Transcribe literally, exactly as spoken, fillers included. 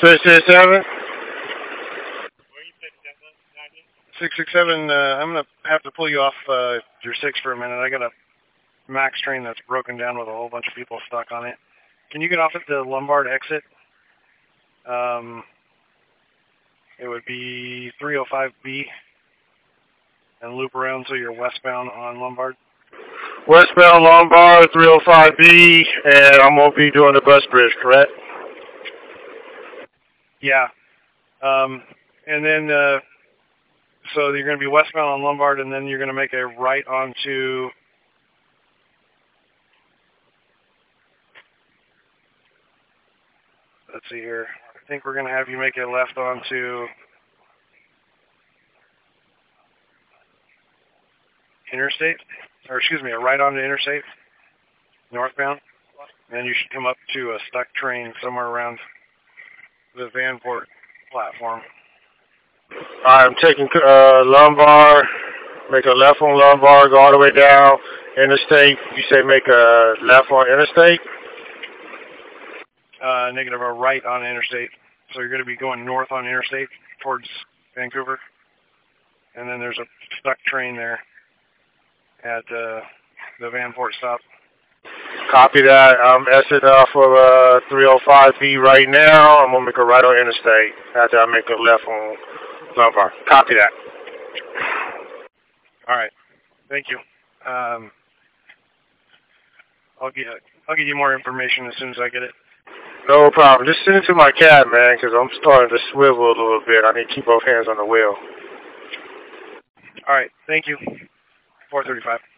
six six seven? six six seven, uh, I'm going to have to pull you off uh, your six for a minute. I got a Max train that's broken down with a whole bunch of people stuck on it. Can you get off at the Lombard exit? Um, it would be three oh five B and loop around so you're westbound on Lombard. Westbound Lombard, three oh five B, and I'm going to be doing the bus bridge, correct? Yeah. Um, and then, uh, so you're going to be westbound on Lombard, and then you're going to make a right onto... Let's see here. I think we're going to have you make a left onto Interstate, or excuse me, a right onto Interstate, northbound. And then you should come up to a stuck train somewhere around the Vanport platform. I'm taking uh, Lombard, make a left on Lombard, go all the way down Interstate. You say make a left on Interstate? Uh, negative, a right on Interstate. So you're going to be going north on Interstate towards Vancouver. And then there's a stuck train there at uh, the Vanport stop. Copy that. I'm exiting off of uh, three oh five B right now. I'm going to make a right on Interstate after I make a left on Lombard. Copy that. All right. Thank you. Um, I'll get I'll give you more information as soon as I get it. No problem. Just send it to my cab, man, because I'm starting to swivel a little bit. I need to keep both hands on the wheel. All right. Thank you. four thirty-five.